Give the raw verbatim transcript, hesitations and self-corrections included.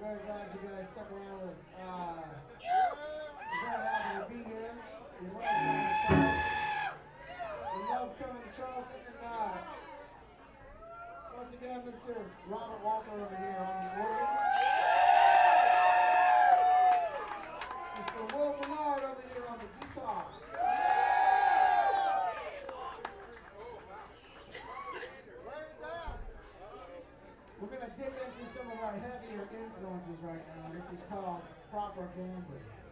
very glad you guys stuck around with us. Uh, we're very happy to be here. We love coming to Charleston. We love coming to Charleston. And uh, once again, Mister Robert Walker over here on the organ. Mister Will Bernard over here on the guitar. We're going to dip into some of our heavier influences right now. This is called Proper Gambling.